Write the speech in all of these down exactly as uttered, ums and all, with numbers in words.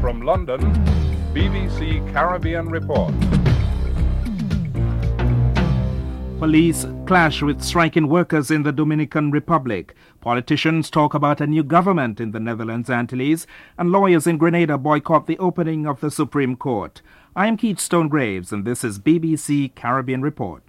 From London, B B C Caribbean Report. Police clash with striking workers in the Dominican Republic. Politicians talk about a new government in the Netherlands Antilles, and lawyers in Grenada boycott the opening of the Supreme Court. I am Keith Stonegraves, and this is B B C Caribbean Report.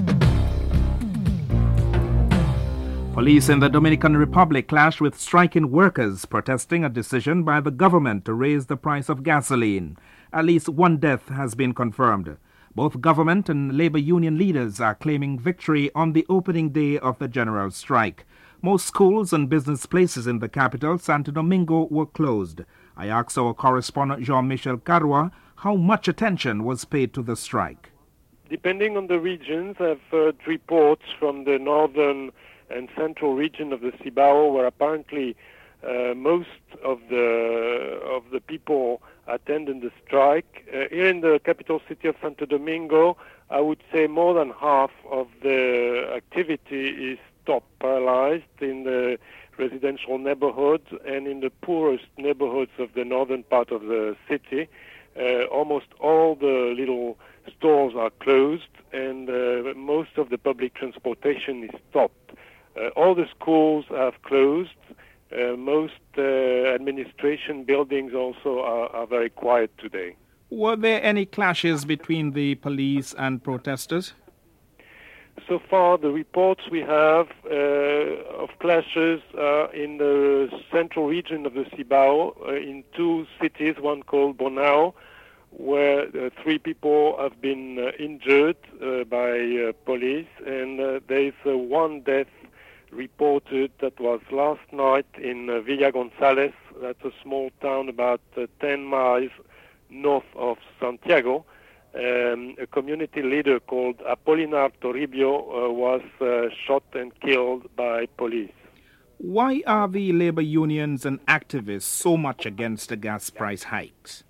Police in the Dominican Republic clashed with striking workers protesting a decision by the government to raise the price of gasoline. At least one death has been confirmed. Both government and labor union leaders are claiming victory on the opening day of the general strike. Most schools and business places in the capital, Santo Domingo, were closed. I asked our correspondent Jean-Michel Carrois how much attention was paid to the strike. Depending on the regions, I've heard reports from the northern and central region of the Cibao, where apparently uh, most of the of the people attended the strike. Uh, here in the capital city of Santo Domingo, I would say more than half of the activity is stopped, paralyzed in the residential neighborhoods and in the poorest neighborhoods of the northern part of the city. Uh, almost all the little stores are closed, and uh, most of the public transportation is stopped. Uh, all the schools have closed. Uh, most uh, administration buildings also are, are very quiet today. Were there any clashes between the police and protesters? So far, the reports we have uh, of clashes are in the central region of the Cibao, uh, in two cities, one called Bonao, where uh, three people have been uh, injured uh, by uh, police, and uh, there is uh, one death reported that was last night in uh, Villa González. That's a small town about uh, ten miles north of Santiago. Um, a community leader called Apolinar Toribio uh, was uh, shot and killed by police. Why are the labor unions and activists so much against the gas price hikes?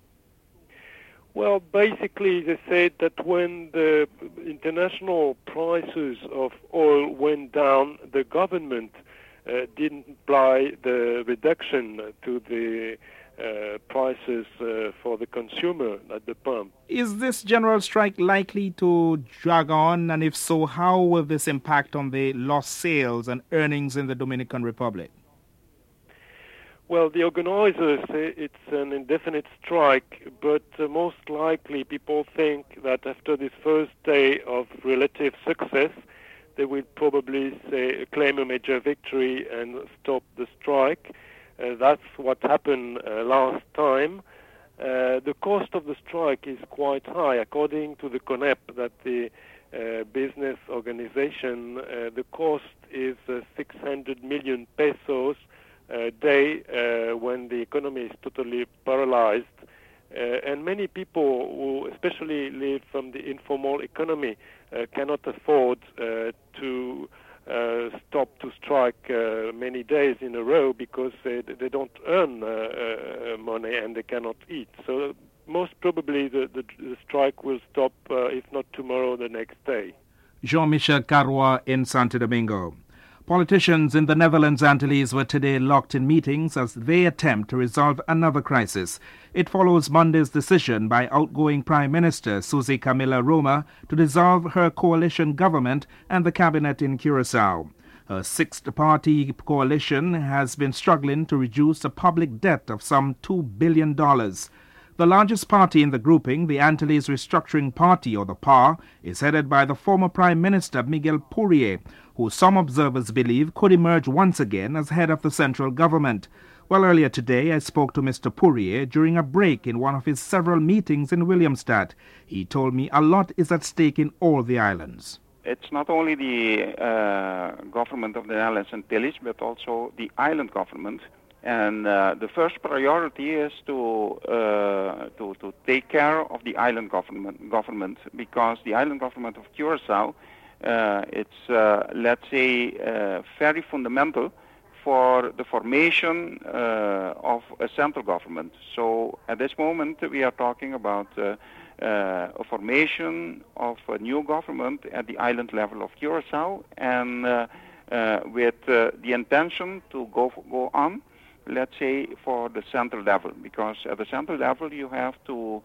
Well, basically, they said that when the international prices of oil went down, the government uh, didn't apply the reduction to the uh, prices uh, for the consumer at the pump. Is this general strike likely to drag on? And if so, how will this impact on the lost sales and earnings in the Dominican Republic? Well, the organizers say it's an indefinite strike, but uh, most likely people think that after this first day of relative success, they will probably say, claim a major victory and stop the strike. Uh, that's what happened uh, last time. Uh, the cost of the strike is quite high. According to the CONEP, that the uh, business organization, uh, the cost is uh, six hundred million pesos a day uh, when the economy is totally paralyzed. Uh, and many people who especially live from the informal economy uh, cannot afford uh, to uh, stop to strike uh, many days in a row because they, they don't earn uh, uh, money and they cannot eat. So most probably the, the, the strike will stop, uh, if not tomorrow, the next day. Jean-Michel Carrois in Santo Domingo. Politicians in the Netherlands Antilles were today locked in meetings as they attempt to resolve another crisis. It follows Monday's decision by outgoing Prime Minister Susie Camilla Roma to dissolve her coalition government and the cabinet in Curaçao. Her sixth-party coalition has been struggling to reduce a public debt of some two billion dollars. The largest party in the grouping, the Antilles Restructuring Party, or the P A R, is headed by the former Prime Minister Miguel Poirier, who some observers believe could emerge once again as head of the central government. Well, earlier today I spoke to Mister Poirier during a break in one of his several meetings in Williamstad. He told me a lot is at stake in all the islands. It's not only the uh, government of the Netherlands Antilles, but also the island government. And uh, the first priority is to, uh, to to take care of the island government, government because the island government of Curaçao, uh, it's, uh, let's say, uh, very fundamental for the formation uh, of a central government. So at this moment we are talking about uh, uh, a formation of a new government at the island level of Curaçao, and uh, uh, with uh, the intention to go, go on let's say, for the central level, because at the central level you have to,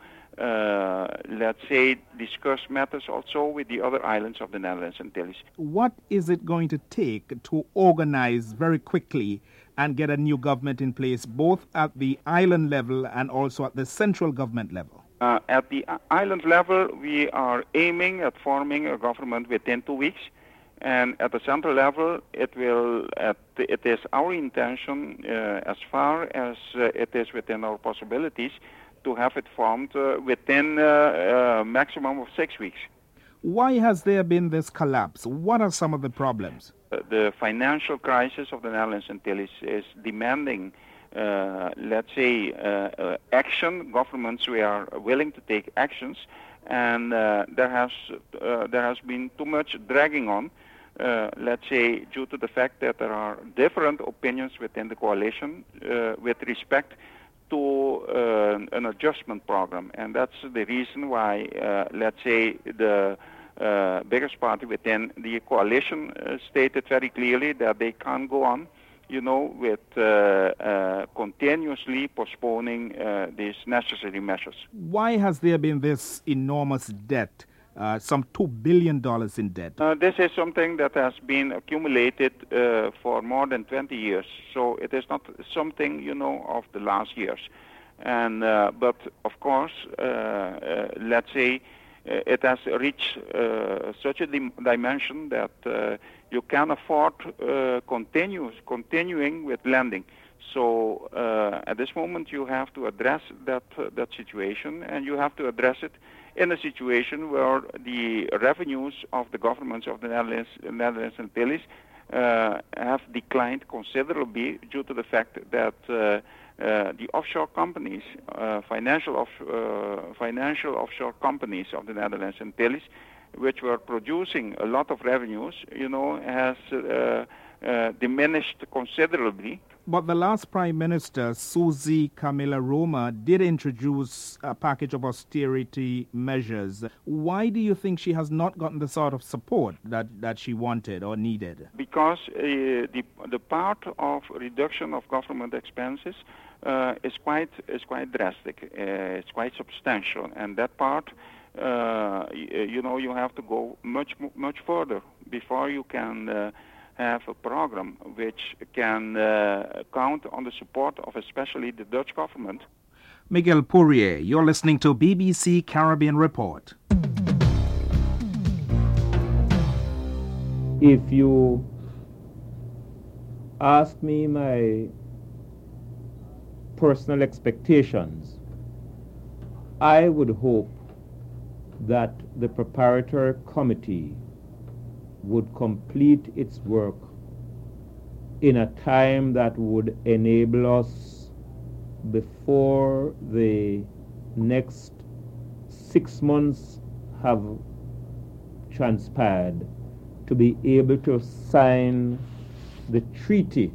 uh, let's say, discuss matters also with the other islands of the Netherlands Antilles. What is it going to take to organize very quickly and get a new government in place, both at the island level and also at the central government level? Uh, at the island level, we are aiming at forming a government within two weeks. And at the central level, it will. At the, it is our intention, uh, as far as uh, it is within our possibilities, to have it formed uh, within a uh, uh, maximum of six weeks. Why has there been this collapse? What are some of the problems? Uh, the financial crisis of the Netherlands Antilles is demanding, uh, let's say, uh, uh, action. Governments we are willing to take actions, and uh, there has uh, there has been too much dragging on. Uh, let's say, due to the fact that there are different opinions within the coalition uh, with respect to uh, an adjustment program. And that's the reason why, uh, let's say, the uh, biggest party within the coalition uh, stated very clearly that they can't go on, you know, with uh, uh, continuously postponing uh, these necessary measures. Why has there been this enormous debt? Uh, some two billion dollars in debt. Uh, this is something that has been accumulated uh, for more than twenty years. So it is not something, you know, of the last years. And uh, but of course, uh, uh, let's say, uh, it has reached uh, such a dim- dimension that uh, you can afford uh, continuous, continuing with lending. So uh, at this moment, you have to address that uh, that situation, and you have to address it in a situation where the revenues of the governments of the Netherlands, Netherlands Antilles uh, have declined considerably due to the fact that uh, uh, the offshore companies, uh, financial off, uh, financial offshore companies of the Netherlands Antilles, which were producing a lot of revenues, you know, has uh, uh, diminished considerably. But the last Prime Minister, Susie Camilla Roma, did introduce a package of austerity measures. Why do you think she has not gotten the sort of support that, that she wanted or needed? Because uh, the the part of reduction of government expenses uh, is quite is quite drastic. Uh, it's quite substantial, and that part, uh, you know, you have to go much much further before you can. Uh, have a program which can uh, count on the support of especially the Dutch government. Miguel Poirier, you're listening to B B C Caribbean Report. If you ask me my personal expectations, I would hope that the preparatory committee would complete its work in a time that would enable us, before the next six months have transpired, to be able to sign the treaty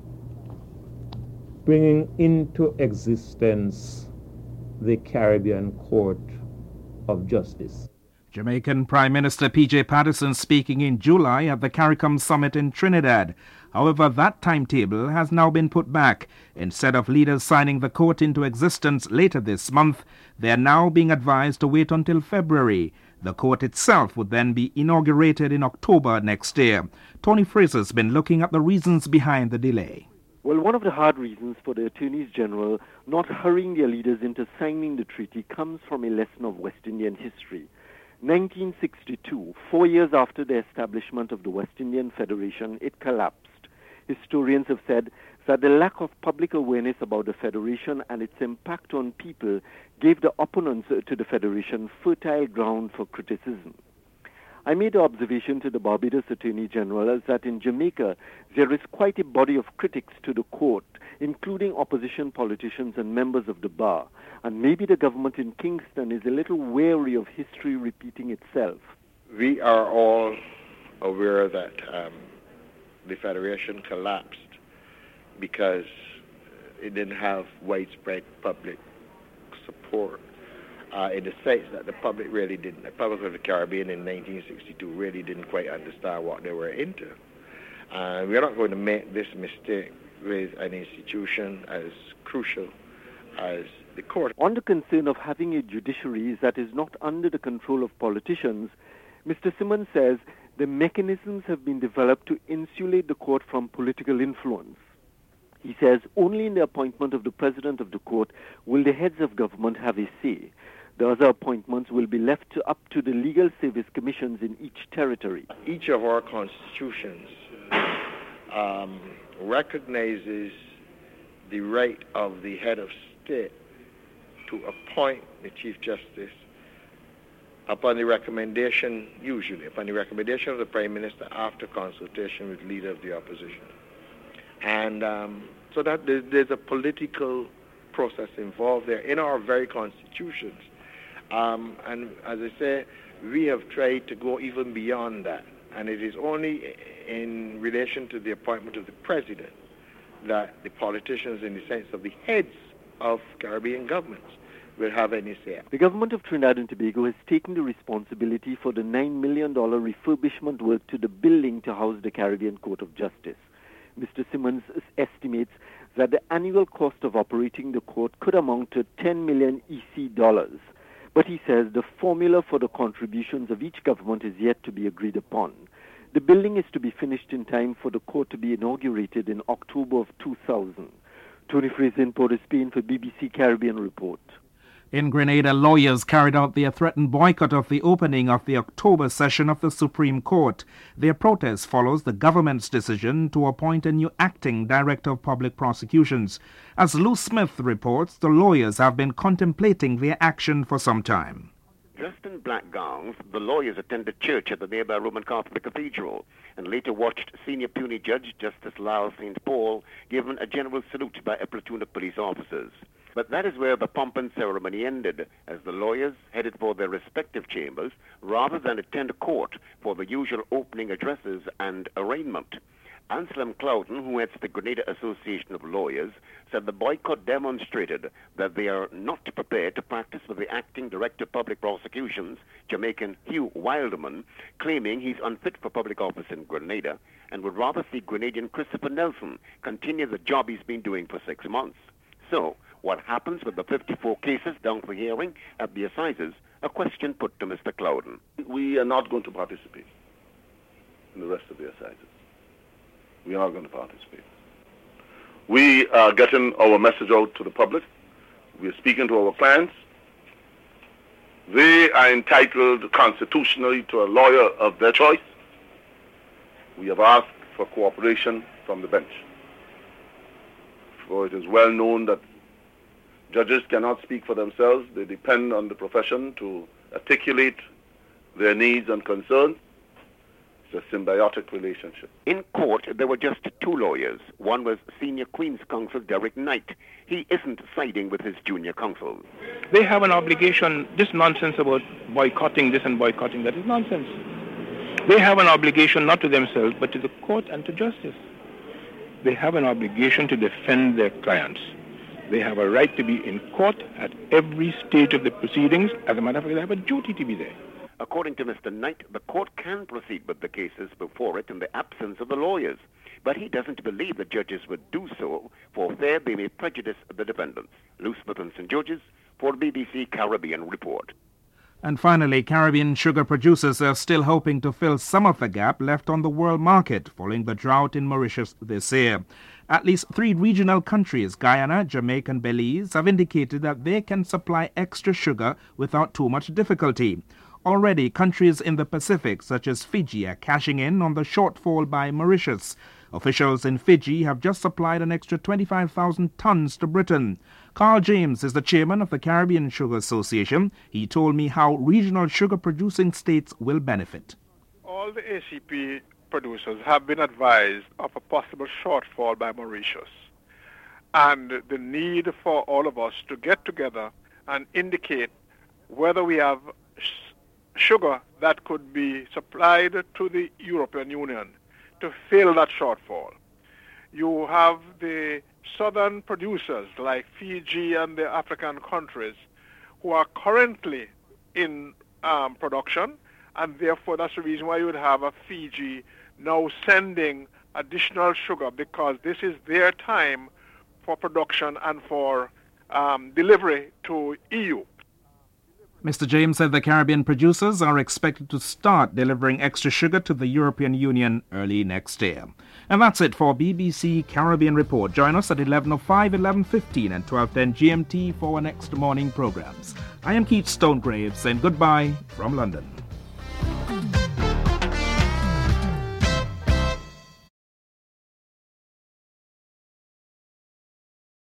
bringing into existence the Caribbean Court of Justice. Jamaican Prime Minister P J Patterson speaking in July at the CARICOM summit in Trinidad. However, that timetable has now been put back. Instead of leaders signing the court into existence later this month, they are now being advised to wait until February. The court itself would then be inaugurated in October next year. Tony Fraser's been looking at the reasons behind the delay. Well, one of the hard reasons for the Attorneys General not hurrying their leaders into signing the treaty comes from a lesson of West Indian history. nineteen sixty-two, four years after the establishment of the West Indian Federation, it collapsed. Historians have said that the lack of public awareness about the Federation and its impact on people gave the opponents to the Federation fertile ground for criticism. I made the observation to the Barbados Attorney General that in Jamaica there is quite a body of critics to the court, including opposition politicians and members of the bar. And maybe the government in Kingston is a little wary of history repeating itself. We are all aware that um, the Federation collapsed because it didn't have widespread public support. Uh, in the sense that the public really didn't, the public of the Caribbean in nineteen sixty-two really didn't quite understand what they were into. Uh, we're not going to make this mistake with an institution as crucial as the court. On the concern of having a judiciary that is not under the control of politicians, Mister Simmons says the mechanisms have been developed to insulate the court from political influence. He says only in the appointment of the president of the court will the heads of government have a say. The other appointments will be left to, up to the legal service commissions in each territory. Each of our constitutions um, recognizes the right of the head of state to appoint the Chief Justice upon the recommendation, usually, upon the recommendation of the Prime Minister after consultation with leader of the opposition. And um, so that there's, there's a political process involved there in our very constitutions. Um, and as I say, we have tried to go even beyond that. And it is only in relation to the appointment of the president that the politicians, in the sense of the heads of Caribbean governments, will have any say. The government of Trinidad and Tobago has taken the responsibility for the nine million dollars refurbishment work to the building to house the Caribbean Court of Justice. Mister Simmons estimates that the annual cost of operating the court could amount to ten million E C dollars. But he says the formula for the contributions of each government is yet to be agreed upon. The building is to be finished in time for the court to be inaugurated in October of two thousand. Tony Fraser in Port of Spain for B B C Caribbean Report. In Grenada, lawyers carried out their threatened boycott of the opening of the October session of the Supreme Court. Their protest follows the government's decision to appoint a new acting director of public prosecutions. As Lou Smith reports, the lawyers have been contemplating their action for some time. Dressed in black gowns, the lawyers attended church at the nearby Roman Catholic Cathedral and later watched Senior Puisne Judge Justice Lyle Saint Paul given a general salute by a platoon of police officers. But that is where the pomp and ceremony ended, as the lawyers headed for their respective chambers rather than attend court for the usual opening addresses and arraignment. Anselm Cloughton, who heads the Grenada Association of Lawyers, said the boycott demonstrated that they are not prepared to practice with the acting director of public prosecutions, Jamaican Hugh Wilderman, claiming he's unfit for public office in Grenada and would rather see Grenadian Christopher Nelson continue the job he's been doing for six months. So, what happens with the fifty-four cases down for hearing at the assizes? A question put to Mister Cloughton. We are not going to participate in the rest of the assizes. We are going to participate. We are getting our message out to the public. We are speaking to our clients. They are entitled constitutionally to a lawyer of their choice. We have asked for cooperation from the bench. For it is well known that judges cannot speak for themselves. They depend on the profession to articulate their needs and concerns. It's a symbiotic relationship. In court, there were just two lawyers. One was Senior Queen's Counsel Derek Knight. He isn't siding with his junior counsel. They have an obligation. This nonsense about boycotting this and boycotting that is nonsense. They have an obligation not to themselves, but to the court and to justice. They have an obligation to defend their clients. They have a right to be in court at every stage of the proceedings. As a matter of fact, they have a duty to be there. According to Mister Knight, the court can proceed with the cases before it in the absence of the lawyers. But he doesn't believe the judges would do so, for fear they may prejudice the defendants. Lou Smith and Saint George's for B B C Caribbean Report. And finally, Caribbean sugar producers are still hoping to fill some of the gap left on the world market following the drought in Mauritius this year. At least three regional countries, Guyana, Jamaica and Belize, have indicated that they can supply extra sugar without too much difficulty. Already, countries in the Pacific, such as Fiji, are cashing in on the shortfall by Mauritius. Officials in Fiji have just supplied an extra twenty-five thousand tons to Britain. Carl James is the chairman of the Caribbean Sugar Association. He told me how regional sugar-producing states will benefit. All the A C P producers have been advised of a possible shortfall by Mauritius and the need for all of us to get together and indicate whether we have sugar that could be supplied to the European Union to fill that shortfall. You have the southern producers like Fiji and the African countries who are currently in um, production, and therefore that's the reason why you would have a Fiji now sending additional sugar because this is their time for production and for um, delivery to E U. Mister James said the Caribbean producers are expected to start delivering extra sugar to the European Union early next year. And that's it for B B C Caribbean Report. Join us at eleven oh five, eleven fifteen and twelve ten G M T for our next morning programs. I am Keith Stonegrave saying goodbye from London.